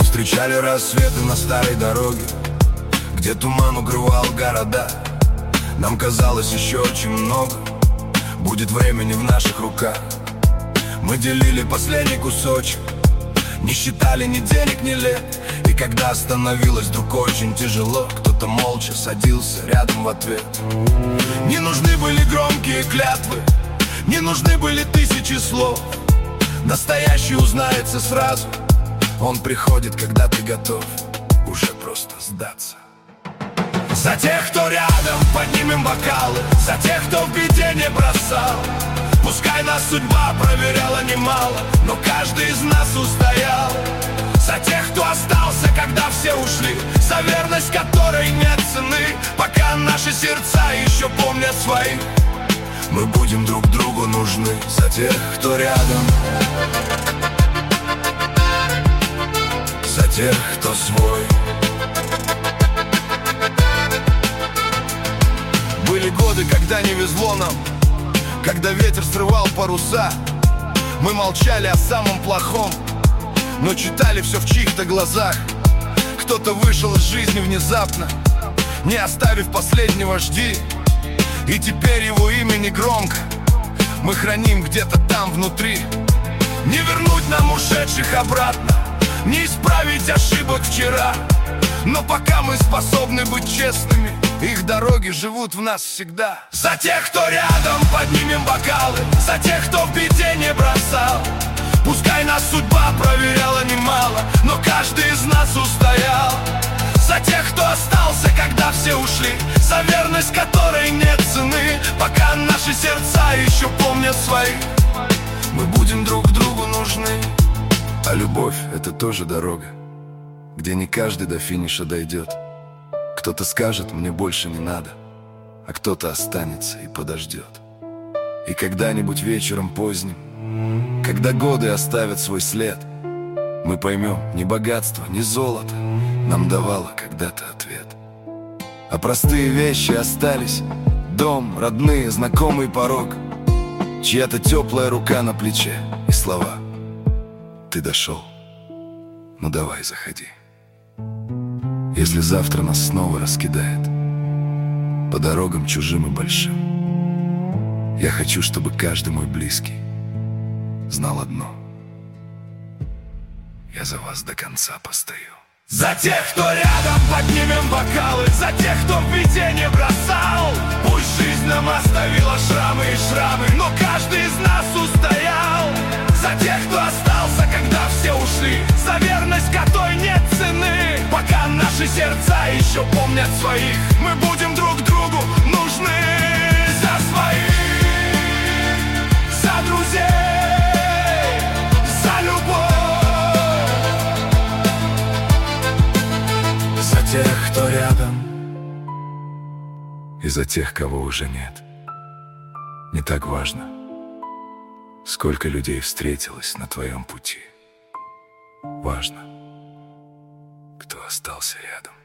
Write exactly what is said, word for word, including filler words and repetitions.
Встречали рассветы на старой дороге, где туман укрывал города. Нам казалось, еще очень много будет времени в наших руках. Мы делили последний кусочек, не считали ни денег, ни лет. И когда становилось вдруг очень тяжело, кто-то молча садился рядом в ответ. Не нужны были громкие клятвы, не нужны были тысячи слов. Настоящий узнается сразу, он приходит, когда ты готов уже просто сдаться. За тех, кто рядом, поднимем бокалы, за тех, кто в беде не бросал. Пускай нас судьба проверяла немало, но каждый из нас устоял. За тех, кто остался, когда все ушли, за верность которой нет цены. Пока наши сердца еще помнят своих, мы будем друг другу нужны. За тех, кто рядом, за тех, кто свой. Были годы, когда не везло нам, когда ветер срывал паруса. Мы молчали о самом плохом, но читали все в чьих-то глазах. Кто-то вышел из жизни внезапно, не оставив последнего жди. И теперь его имя не громко мы храним где-то там внутри. Не вернуть нам ушедших обратно, не исправить ошибок вчера. Но пока мы способны быть честными, их дороги живут в нас всегда. За тех, кто рядом, поднимем бокалы, за тех, кто в беде не бросал. Пускай нас судьба проверяла немало, но каждый из нас устоял. За тех, кто остался, когда все ушли, за верность которой нет цены. Пока наши сердца еще помнят своих, мы будем друг другу нужны. А любовь — это тоже дорога, где не каждый до финиша дойдет. Кто-то скажет: мне больше не надо, а кто-то останется и подождет. И когда-нибудь вечером поздним, когда годы оставят свой след, мы поймем, ни богатство, ни золото нам давало когда-то ответ. А простые вещи остались: дом, родные, знакомый порог, чья-то теплая рука на плече и слова: ты дошел, ну давай заходи. Если завтра нас снова раскидает по дорогам чужим и большим, я хочу, чтобы каждый мой близкий знал одно: я за вас до конца постою. За тех, кто рядом, поднимем бокалы, за тех, кто в беде не бросал. Пусть жизнь нам оставила шрамы и шрамы, но каждый из нас устоял. За тех, кто остался, когда все ушли, за верность которой нет цены. Пока наши сердца еще помнят своих, мы будем друг другу нужны. За своих, за друзей, за любовь. За тех, кто рядом, и за тех, кого уже нет. Не так важно, сколько людей встретилось на твоем пути. Важно, кто остался рядом.